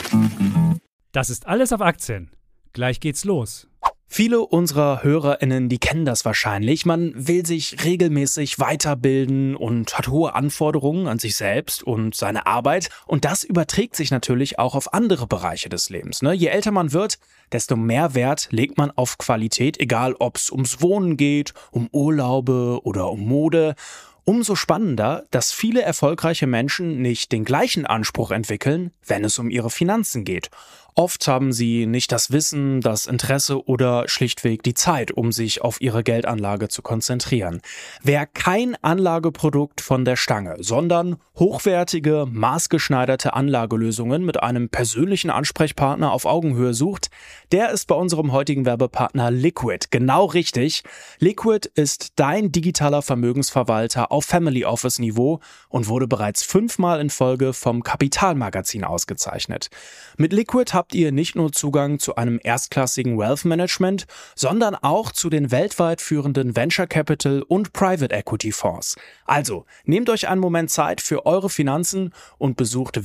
Das ist alles auf Aktien. Gleich geht's los. Viele unserer HörerInnen, die kennen das wahrscheinlich. Man will sich regelmäßig weiterbilden und hat hohe Anforderungen an sich selbst und seine Arbeit. Und das überträgt sich natürlich auch auf andere Bereiche des Lebens. Je älter man wird, desto mehr Wert legt man auf Qualität, egal ob es ums Wohnen geht, um Urlaube oder um Mode. Umso spannender, dass viele erfolgreiche Menschen nicht den gleichen Anspruch entwickeln, wenn es um ihre Finanzen geht. Oft haben sie nicht das Wissen, das Interesse oder schlichtweg die Zeit, um sich auf ihre Geldanlage zu konzentrieren. Wer kein Anlageprodukt von der Stange, sondern hochwertige, maßgeschneiderte Anlagelösungen mit einem persönlichen Ansprechpartner auf Augenhöhe sucht, der ist bei unserem heutigen Werbepartner Liquid genau richtig. Liquid ist dein digitaler Vermögensverwalter auf Family Office Niveau und wurde bereits 5-mal in Folge vom Kapital-Magazin ausgezeichnet. Mit Liquid habt ihr nicht nur Zugang zu einem erstklassigen Wealth Management, sondern auch zu den weltweit führenden Venture Capital und Private Equity Fonds. Also, nehmt euch einen Moment Zeit für eure Finanzen und besucht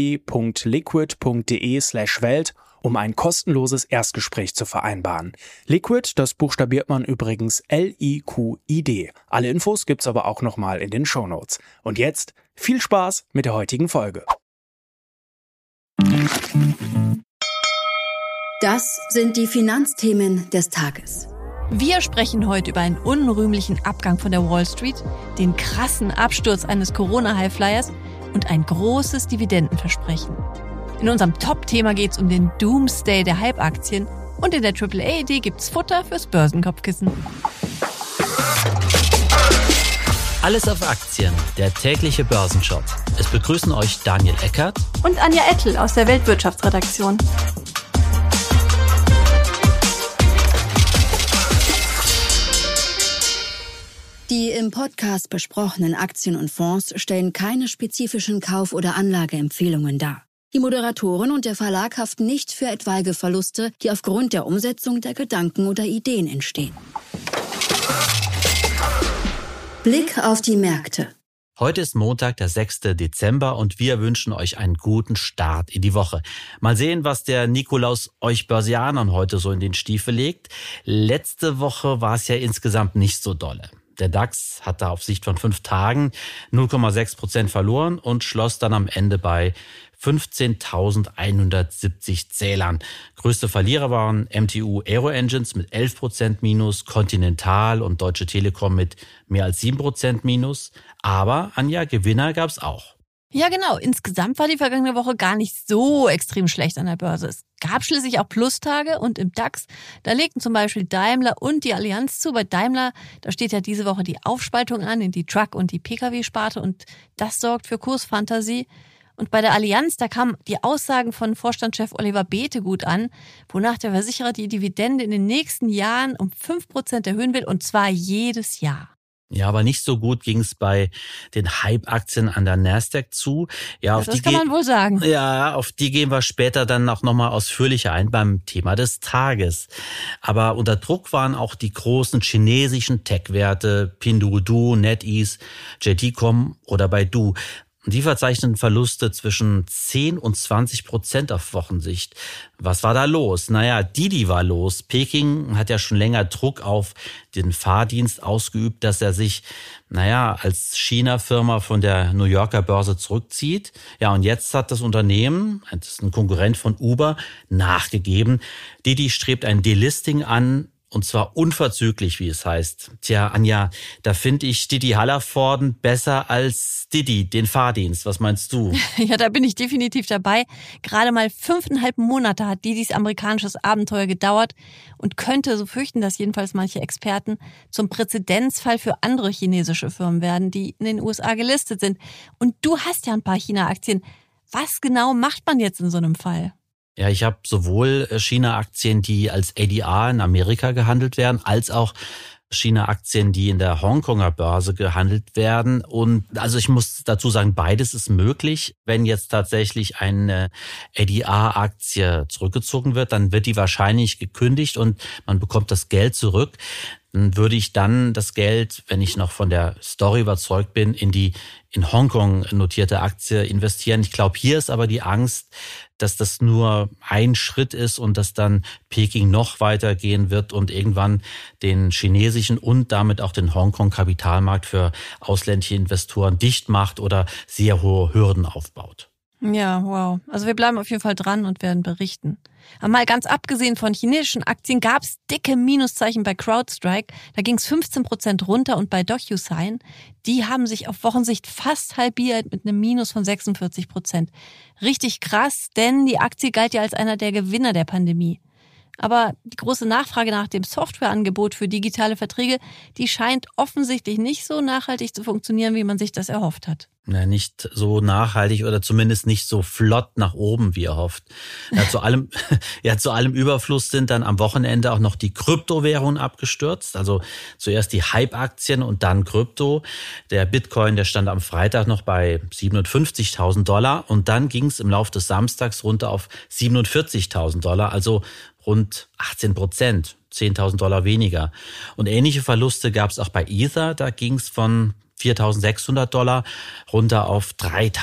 www.liquid.de/welt, um ein kostenloses Erstgespräch zu vereinbaren. Liquid, das buchstabiert man übrigens Liquid. Alle Infos gibt's aber auch nochmal in den Shownotes. Und jetzt viel Spaß mit der heutigen Folge. Das sind die Finanzthemen des Tages. Wir sprechen heute über einen unrühmlichen Abgang von der Wall Street, den krassen Absturz eines Corona-Highflyers und ein großes Dividendenversprechen. In unserem Top-Thema geht es um den Doomsday der Hype-Aktien und in der AAA-Idee gibt's Futter fürs Börsenkopfkissen. Alles auf Aktien, der tägliche Börsenshop. Es begrüßen euch Daniel Eckert Und Anja Ettel aus der Weltwirtschaftsredaktion. Die im Podcast besprochenen Aktien und Fonds stellen keine spezifischen Kauf- oder Anlageempfehlungen dar. Die Moderatoren und der Verlag haften nicht für etwaige Verluste, die aufgrund der Umsetzung der Gedanken oder Ideen entstehen. Blick auf die Märkte. Heute ist Montag, der 6. Dezember und wir wünschen euch einen guten Start in die Woche. Mal sehen, was der Nikolaus euch Börsianern heute so in den Stiefel legt. Letzte Woche war es ja insgesamt nicht so dolle. Der DAX hat da auf Sicht von 5 Tagen 0,6% verloren und schloss dann am Ende bei 15.170 Zählern. Größte Verlierer waren MTU Aero Engines mit 11% Minus, Continental und Deutsche Telekom mit mehr als 7% Minus. Aber, Anja, Gewinner gab's auch. Ja, genau. Insgesamt war die vergangene Woche gar nicht so extrem schlecht an der Börse. Es gab schließlich auch Plustage und im DAX, da legten zum Beispiel Daimler und die Allianz zu. Bei Daimler, da steht ja diese Woche die Aufspaltung an in die Truck- und die Pkw-Sparte und das sorgt für Kursfantasie. Und bei der Allianz, da kamen die Aussagen von Vorstandschef Oliver Bäte gut an, wonach der Versicherer die Dividende in den nächsten Jahren um 5% erhöhen will und zwar jedes Jahr. Ja, aber nicht so gut ging es bei den Hype-Aktien an der Nasdaq zu. Ja, das kann man wohl sagen. Ja, auf die gehen wir später dann auch nochmal ausführlicher ein beim Thema des Tages. Aber unter Druck waren auch die großen chinesischen Tech-Werte Pinduoduo, NetEase, JD.com oder Baidu. Die verzeichnen Verluste zwischen 10 und 20% auf Wochensicht. Was war da los? Naja, Didi war los. Peking hat ja schon länger Druck auf den Fahrdienst ausgeübt, dass er sich, als China-Firma von der New Yorker Börse zurückzieht. Ja, und jetzt hat das Unternehmen, das ist ein Konkurrent von Uber, nachgegeben. Didi strebt ein Delisting an. Und zwar unverzüglich, wie es heißt. Tja, Anja, da finde ich Didi Hallervorden besser als Didi, den Fahrdienst. Was meinst du? Ja, da bin ich definitiv dabei. Gerade mal 5,5 Monate hat Didis amerikanisches Abenteuer gedauert und könnte, so fürchten das jedenfalls manche Experten, zum Präzedenzfall für andere chinesische Firmen werden, die in den USA gelistet sind. Und du hast ja ein paar China-Aktien. Was genau macht man jetzt in so einem Fall? Ja, ich habe sowohl China-Aktien, die als ADR in Amerika gehandelt werden, als auch China-Aktien, die in der Hongkonger Börse gehandelt werden. Und also ich muss dazu sagen, beides ist möglich. Wenn jetzt tatsächlich eine ADR-Aktie zurückgezogen wird, dann wird die wahrscheinlich gekündigt und man bekommt das Geld zurück. dann würde ich dann das Geld, wenn ich noch von der Story überzeugt bin, in Hongkong notierte Aktie investieren. Ich glaube, hier ist aber die Angst, dass das nur ein Schritt ist und dass dann Peking noch weitergehen wird und irgendwann den chinesischen und damit auch den Hongkong-Kapitalmarkt für ausländische Investoren dicht macht oder sehr hohe Hürden aufbaut. Ja, wow. Also wir bleiben auf jeden Fall dran und werden berichten. Aber mal ganz abgesehen von chinesischen Aktien gab es dicke Minuszeichen bei CrowdStrike. Da ging es 15% runter und bei DocuSign, die haben sich auf Wochensicht fast halbiert mit einem Minus von 46%. Richtig krass, denn die Aktie galt ja als einer der Gewinner der Pandemie. Aber die große Nachfrage nach dem Softwareangebot für digitale Verträge, die scheint offensichtlich nicht so nachhaltig zu funktionieren, wie man sich das erhofft hat. Ja, nicht so nachhaltig oder zumindest nicht so flott nach oben, wie erhofft. Zu allem Überfluss sind dann am Wochenende auch noch die Kryptowährungen abgestürzt. Also zuerst die Hype-Aktien und dann Krypto. Der Bitcoin, der stand am Freitag noch bei $57.000 und dann ging es im Laufe des Samstags runter auf $47.000, also rund 18%, $10.000 weniger. Und ähnliche Verluste gab es auch bei Ether. Da ging es von $4.600 runter auf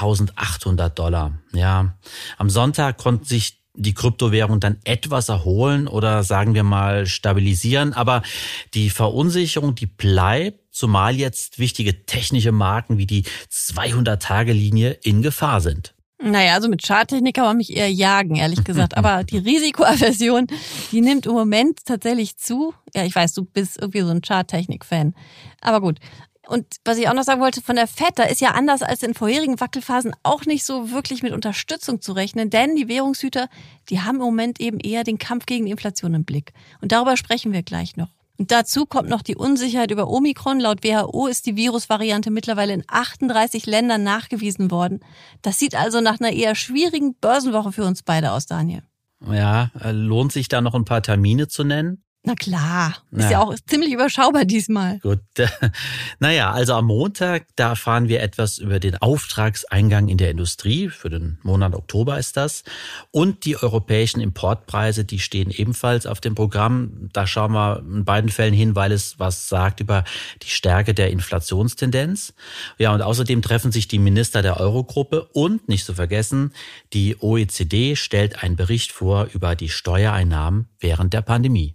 $3.800. Ja, am Sonntag konnten sich die Kryptowährung dann etwas erholen oder sagen wir mal stabilisieren. Aber die Verunsicherung, die bleibt, zumal jetzt wichtige technische Marken wie die 200-Tage-Linie in Gefahr sind. Naja, also mit Charttechnik kann man mich eher jagen, ehrlich gesagt. Aber die Risikoaversion, die nimmt im Moment tatsächlich zu. Ja, ich weiß, du bist irgendwie so ein Charttechnik-Fan. Aber gut. Und was ich auch noch sagen wollte, von der FED, da ist ja anders als in vorherigen Wackelphasen auch nicht so wirklich mit Unterstützung zu rechnen, denn die Währungshüter, die haben im Moment eben eher den Kampf gegen die Inflation im Blick. Und darüber sprechen wir gleich noch. Und dazu kommt noch die Unsicherheit über Omikron. Laut WHO ist die Virusvariante mittlerweile in 38 Ländern nachgewiesen worden. Das sieht also nach einer eher schwierigen Börsenwoche für uns beide aus, Daniel. Ja, lohnt sich da noch ein paar Termine zu nennen? Na klar, ist ja auch ziemlich überschaubar diesmal. Gut, naja, also am Montag, da erfahren wir etwas über den Auftragseingang in der Industrie, für den Monat Oktober ist das, und die europäischen Importpreise, die stehen ebenfalls auf dem Programm. Da schauen wir in beiden Fällen hin, weil es was sagt über die Stärke der Inflationstendenz. Ja, und außerdem treffen sich die Minister der Eurogruppe und, nicht zu vergessen, die OECD stellt einen Bericht vor über die Steuereinnahmen während der Pandemie.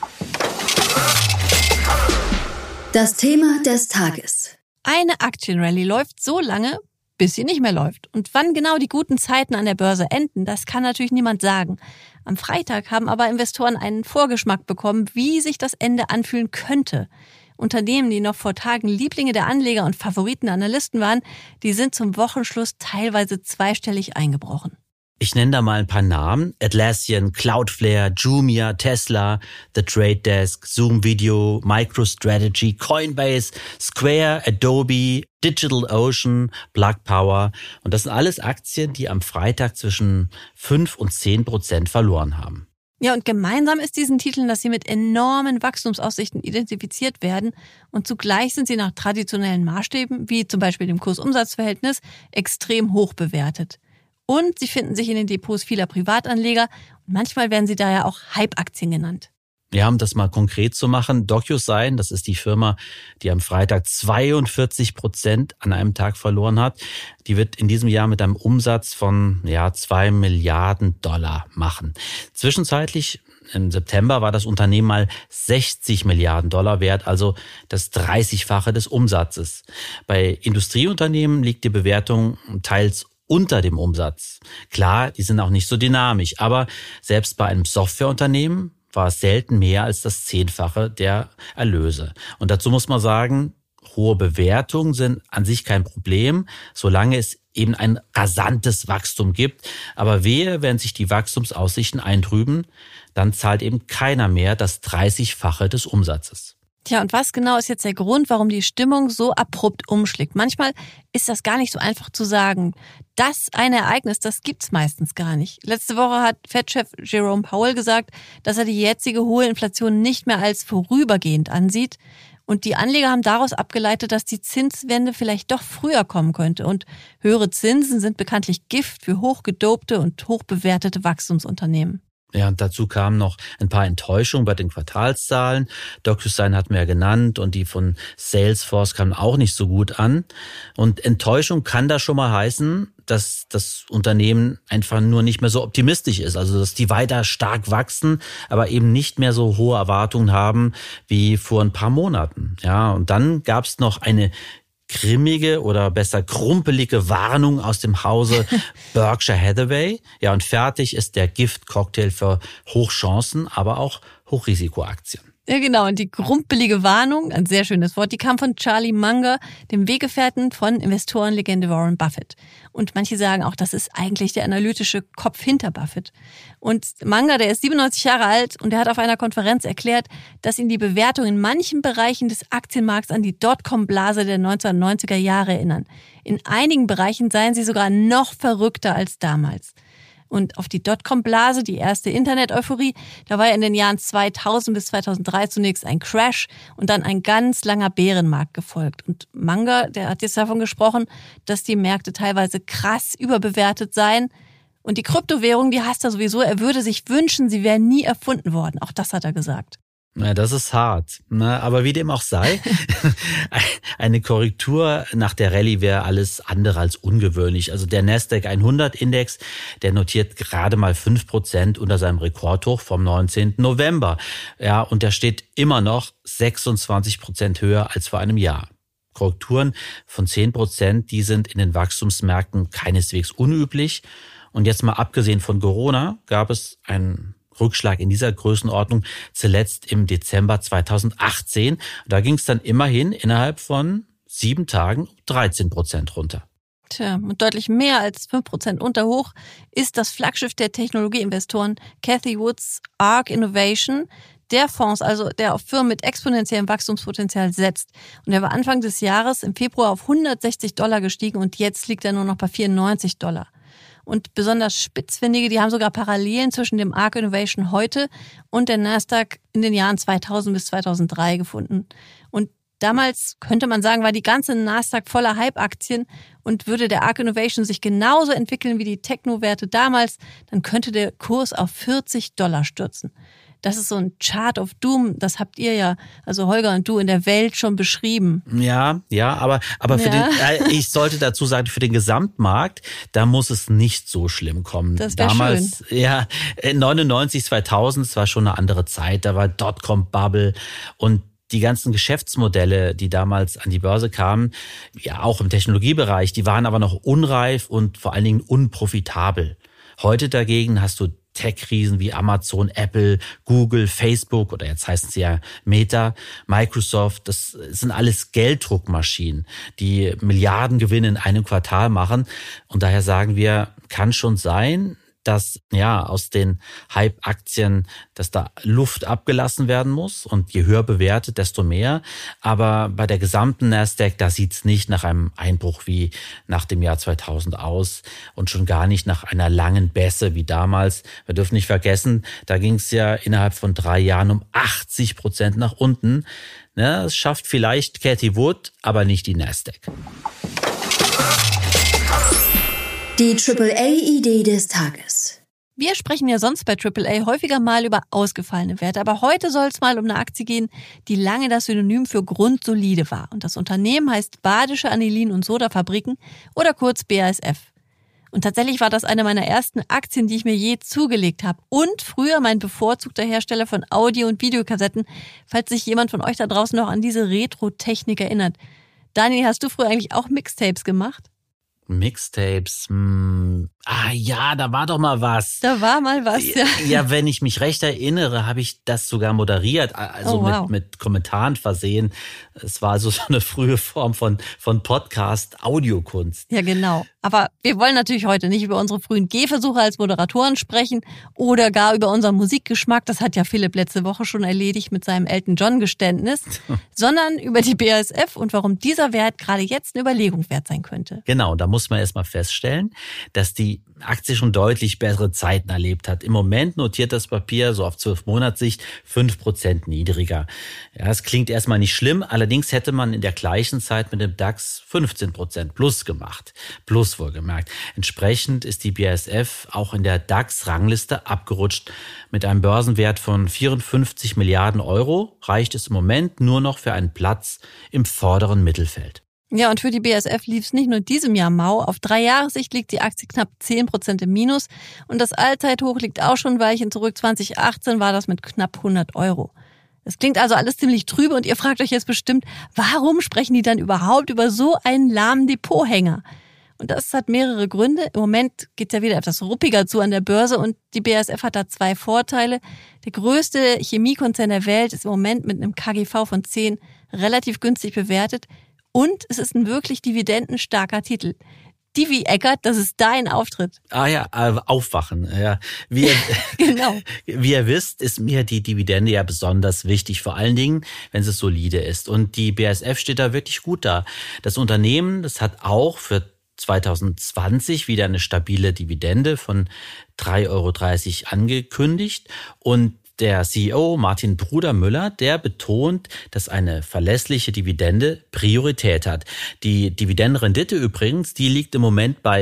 Das Thema des Tages. Eine Aktienrallye läuft so lange, bis sie nicht mehr läuft. Und wann genau die guten Zeiten an der Börse enden, das kann natürlich niemand sagen. Am Freitag haben aber Investoren einen Vorgeschmack bekommen, wie sich das Ende anfühlen könnte. Unternehmen, die noch vor Tagen Lieblinge der Anleger und Favoriten der Analysten waren, die sind zum Wochenschluss teilweise zweistellig eingebrochen. Ich nenne da mal ein paar Namen. Atlassian, Cloudflare, Jumia, Tesla, The Trade Desk, Zoom Video, MicroStrategy, Coinbase, Square, Adobe, DigitalOcean, Plug Power. Und das sind alles Aktien, die am Freitag zwischen 5 und 10% verloren haben. Ja, und gemeinsam ist diesen Titeln, dass sie mit enormen Wachstumsaussichten identifiziert werden und zugleich sind sie nach traditionellen Maßstäben, wie zum Beispiel dem Kurs-Umsatz-Verhältnis, extrem hoch bewertet. Und sie finden sich in den Depots vieler Privatanleger und manchmal werden sie daher auch Hype-Aktien genannt. Ja, um das mal konkret zu machen, DocuSign, das ist die Firma, die am Freitag 42% an einem Tag verloren hat. Die wird in diesem Jahr mit einem Umsatz von $2 Milliarden machen. Zwischenzeitlich im September war das Unternehmen mal $60 Milliarden wert, also das 30-fache des Umsatzes. Bei Industrieunternehmen liegt die Bewertung teils unter dem Umsatz. Klar, die sind auch nicht so dynamisch, aber selbst bei einem Softwareunternehmen war es selten mehr als das 10-fache der Erlöse. Und dazu muss man sagen, hohe Bewertungen sind an sich kein Problem, solange es eben ein rasantes Wachstum gibt. Aber wehe, wenn sich die Wachstumsaussichten eintrüben, dann zahlt eben keiner mehr das 30-fache des Umsatzes. Tja, und was genau ist jetzt der Grund, warum die Stimmung so abrupt umschlägt? Manchmal ist das gar nicht so einfach zu sagen. Das eine Ereignis, das gibt's meistens gar nicht. Letzte Woche hat Fed-Chef Jerome Powell gesagt, dass er die jetzige hohe Inflation nicht mehr als vorübergehend ansieht. Und die Anleger haben daraus abgeleitet, dass die Zinswende vielleicht doch früher kommen könnte. Und höhere Zinsen sind bekanntlich Gift für hochgedopte und hochbewertete Wachstumsunternehmen. Ja, und dazu kamen noch ein paar Enttäuschungen bei den Quartalszahlen. DocuSign hatten wir ja genannt und die von Salesforce kamen auch nicht so gut an. Und Enttäuschung kann da schon mal heißen, dass das Unternehmen einfach nur nicht mehr so optimistisch ist. Also dass die weiter stark wachsen, aber eben nicht mehr so hohe Erwartungen haben wie vor ein paar Monaten. Ja, und dann gab es noch eine grimmige oder besser krumpelige Warnung aus dem Hause Berkshire Hathaway. Ja, und fertig ist der Giftcocktail für Hochchancen, aber auch Hochrisikoaktien. Ja, genau. Und die krumpelige Warnung, ein sehr schönes Wort, die kam von Charlie Munger, dem Weggefährten von Investorenlegende Warren Buffett. Und manche sagen auch, das ist eigentlich der analytische Kopf hinter Buffett. Und Munger, der ist 97 Jahre alt und der hat auf einer Konferenz erklärt, dass ihn die Bewertung in manchen Bereichen des Aktienmarkts an die Dotcom-Blase der 1990er Jahre erinnern. In einigen Bereichen seien sie sogar noch verrückter als damals. Und auf die Dotcom-Blase, die erste Internet-Euphorie, da war ja in den Jahren 2000 bis 2003 zunächst ein Crash und dann ein ganz langer Bärenmarkt gefolgt. Und Munger, der hat jetzt davon gesprochen, dass die Märkte teilweise krass überbewertet seien. Und die Kryptowährung, die hasst er sowieso. Er würde sich wünschen, sie wären nie erfunden worden. Auch das hat er gesagt. Ja, das ist hart. Aber wie dem auch sei, eine Korrektur nach der Rallye wäre alles andere als ungewöhnlich. Also der Nasdaq 100 Index, der notiert gerade mal 5% unter seinem Rekordhoch vom 19. November. Ja, und der steht immer noch 26% höher als vor einem Jahr. Korrekturen von 10%, die sind in den Wachstumsmärkten keineswegs unüblich. Und jetzt mal abgesehen von Corona gab es einen Rückschlag in dieser Größenordnung zuletzt im Dezember 2018. Da ging es dann immerhin innerhalb von 7 Tagen 13% runter. Tja, und deutlich mehr als 5% unterhoch ist das Flaggschiff der Technologieinvestoren Cathie Woods ARK Innovation. Der Fonds, also der auf Firmen mit exponentiellem Wachstumspotenzial setzt. Und der war Anfang des Jahres im Februar auf $160 gestiegen und jetzt liegt er nur noch bei $94. Und besonders Spitzfindige, die haben sogar Parallelen zwischen dem ARK Innovation heute und der Nasdaq in den Jahren 2000 bis 2003 gefunden. Und damals, könnte man sagen, war die ganze Nasdaq voller Hype-Aktien und würde der ARK Innovation sich genauso entwickeln wie die Techno-Werte damals, dann könnte der Kurs auf $40 stürzen. Das ist so ein Chart of Doom, das habt ihr ja, also Holger und du, in der Welt schon beschrieben. Ja, aber für ich sollte dazu sagen, für den Gesamtmarkt, da muss es nicht so schlimm kommen. Das wäre damals, schön. Ja, 99, 2000, das war schon eine andere Zeit, da war Dotcom-Bubble und die ganzen Geschäftsmodelle, die damals an die Börse kamen, ja auch im Technologiebereich, die waren aber noch unreif und vor allen Dingen unprofitabel. Heute dagegen hast du Tech-Riesen wie Amazon, Apple, Google, Facebook oder jetzt heißen sie ja Meta, Microsoft. Das sind alles Gelddruckmaschinen, die Milliardengewinne in einem Quartal machen. Und daher sagen wir, kann schon sein, dass ja aus den Hype-Aktien, dass da Luft abgelassen werden muss und je höher bewertet, desto mehr. Aber bei der gesamten Nasdaq, da sieht's nicht nach einem Einbruch wie nach dem Jahr 2000 aus und schon gar nicht nach einer langen Bässe wie damals. Wir dürfen nicht vergessen, da ging's ja innerhalb von 3 Jahren um 80% nach unten. Ja, das schafft vielleicht Cathie Wood, aber nicht die Nasdaq. Die AAA-Idee des Tages. Wir sprechen ja sonst bei AAA häufiger mal über ausgefallene Werte, aber heute soll es mal um eine Aktie gehen, die lange das Synonym für grundsolide war. Und das Unternehmen heißt Badische Anilin- und Sodafabriken oder kurz BASF. Und tatsächlich war das eine meiner ersten Aktien, die ich mir je zugelegt habe. Und früher mein bevorzugter Hersteller von Audio- und Videokassetten, falls sich jemand von euch da draußen noch an diese Retro-Technik erinnert. Daniel, hast du früher eigentlich auch Mixtapes gemacht? Mixtapes, ja, da war doch mal was. Da war mal was, ja. Ja, wenn ich mich recht erinnere, habe ich das sogar moderiert, also mit Kommentaren versehen. Es war also so eine frühe Form von Podcast-Audiokunst. Ja, genau. Aber wir wollen natürlich heute nicht über unsere frühen Gehversuche als Moderatoren sprechen oder gar über unseren Musikgeschmack. Das hat ja Philipp letzte Woche schon erledigt mit seinem Elton-John-Geständnis, sondern über die BASF und warum dieser Wert gerade jetzt eine Überlegung wert sein könnte. Genau, da muss man erstmal feststellen, dass die die Aktie schon deutlich bessere Zeiten erlebt hat. Im Moment notiert das Papier so auf 12-Monats-Sicht 5% niedriger. Ja, es klingt erstmal nicht schlimm, allerdings hätte man in der gleichen Zeit mit dem DAX 15% plus gemacht. Plus wohlgemerkt. Entsprechend ist die BASF auch in der DAX-Rangliste abgerutscht. Mit einem Börsenwert von 54 Milliarden Euro reicht es im Moment nur noch für einen Platz im vorderen Mittelfeld. Ja, und für die BASF lief es nicht nur in diesem Jahr mau. Auf 3 Jahressicht liegt die Aktie knapp 10% im Minus. Und das Allzeithoch liegt auch schon ein Weilchen zurück. 2018 war das mit knapp 100 Euro. Das klingt also alles ziemlich trübe und ihr fragt euch jetzt bestimmt, warum sprechen die dann überhaupt über so einen lahmen Depothänger? Und das hat mehrere Gründe. Im Moment geht es ja wieder etwas ruppiger zu an der Börse und die BASF hat da 2 Vorteile. Der größte Chemiekonzern der Welt ist im Moment mit einem KGV von 10 relativ günstig bewertet. Und es ist ein wirklich dividendenstarker Titel. Divi Eckert, das ist dein Auftritt. Ah ja, aufwachen. Ja. Genau. Wie ihr wisst, ist mir die Dividende ja besonders wichtig, vor allen Dingen, wenn es solide ist. Und die BASF steht da wirklich gut da. Das Unternehmen, das hat auch für 2020 wieder eine stabile Dividende von 3,30 Euro angekündigt. Und der CEO Martin Brudermüller, der betont, dass eine verlässliche Dividende Priorität hat. Die Dividendenrendite übrigens, die liegt im Moment bei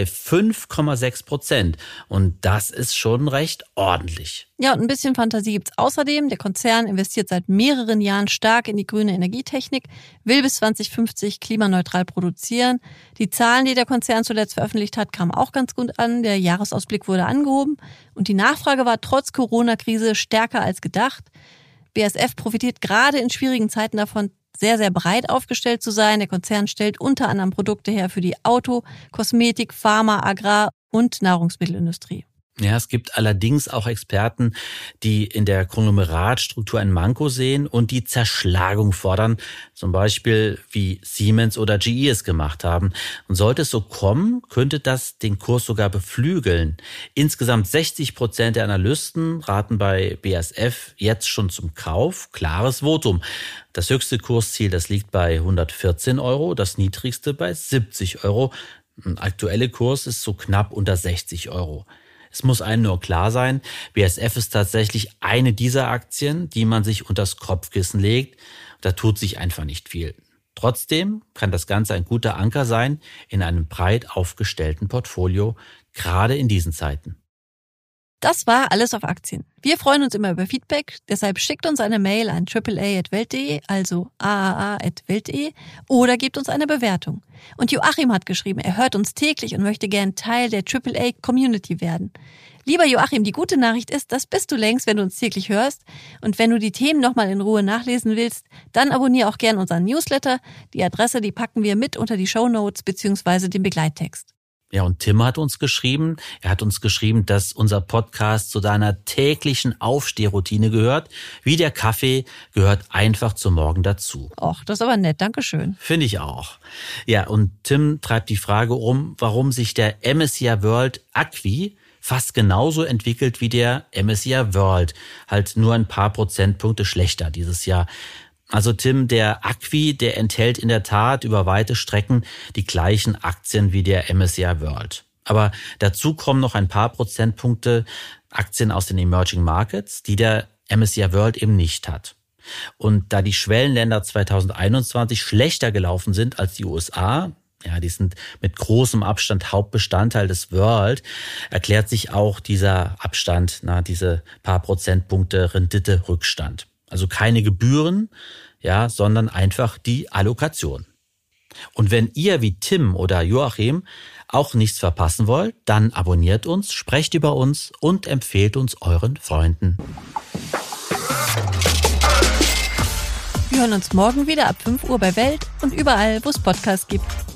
5,6%. Und das ist schon recht ordentlich. Ja, und ein bisschen Fantasie gibt's außerdem. Der Konzern investiert seit mehreren Jahren stark in die grüne Energietechnik, will bis 2050 klimaneutral produzieren. Die Zahlen, die der Konzern zuletzt veröffentlicht hat, kamen auch ganz gut an. Der Jahresausblick wurde angehoben und die Nachfrage war trotz Corona-Krise stärker als gedacht. BASF profitiert gerade in schwierigen Zeiten davon, sehr, sehr breit aufgestellt zu sein. Der Konzern stellt unter anderem Produkte her für die Auto-, Kosmetik-, Pharma-, Agrar- und Nahrungsmittelindustrie. Ja, es gibt allerdings auch Experten, die in der Konglomeratstruktur ein Manko sehen und die Zerschlagung fordern, zum Beispiel wie Siemens oder GE es gemacht haben. Und sollte es so kommen, könnte das den Kurs sogar beflügeln. Insgesamt 60% der Analysten raten bei BASF jetzt schon zum Kauf. Klares Votum. Das höchste Kursziel, das liegt bei 114 Euro, das niedrigste bei 70 Euro. Der aktuelle Kurs ist so knapp unter 60 Euro. Es muss einem nur klar sein, BASF ist tatsächlich eine dieser Aktien, die man sich unters Kopfkissen legt. Da tut sich einfach nicht viel. Trotzdem kann das Ganze ein guter Anker sein in einem breit aufgestellten Portfolio, gerade in diesen Zeiten. Das war alles auf Aktien. Wir freuen uns immer über Feedback, deshalb schickt uns eine Mail an aaa@welt.de, also aaa@welt.de, oder gebt uns eine Bewertung. Und Joachim hat geschrieben, er hört uns täglich und möchte gern Teil der AAA-Community werden. Lieber Joachim, die gute Nachricht ist, das bist du längst, wenn du uns täglich hörst. Und wenn du die Themen nochmal in Ruhe nachlesen willst, dann abonniere auch gern unseren Newsletter. Die Adresse, die packen wir mit unter die Shownotes bzw. den Begleittext. Ja, und Tim hat uns geschrieben, dass unser Podcast zu deiner täglichen Aufstehroutine gehört. Wie der Kaffee gehört einfach zum Morgen dazu. Och, das ist aber nett, dankeschön. Finde ich auch. Ja, und Tim treibt die Frage um, warum sich der MSCI World Acqui fast genauso entwickelt wie der MSCI World. Halt nur ein paar Prozentpunkte schlechter dieses Jahr. Also Tim, der Acqui, der enthält in der Tat über weite Strecken die gleichen Aktien wie der MSCI World. Aber dazu kommen noch ein paar Prozentpunkte Aktien aus den Emerging Markets, die der MSCI World eben nicht hat. Und da die Schwellenländer 2021 schlechter gelaufen sind als die USA, ja, die sind mit großem Abstand Hauptbestandteil des World, erklärt sich auch dieser Abstand, diese paar Prozentpunkte Rendite-Rückstand. Also keine Gebühren, ja, sondern einfach die Allokation. Und wenn ihr wie Tim oder Joachim auch nichts verpassen wollt, dann abonniert uns, sprecht über uns und empfehlt uns euren Freunden. Wir hören uns morgen wieder ab 5 Uhr bei Welt und überall, wo es Podcasts gibt.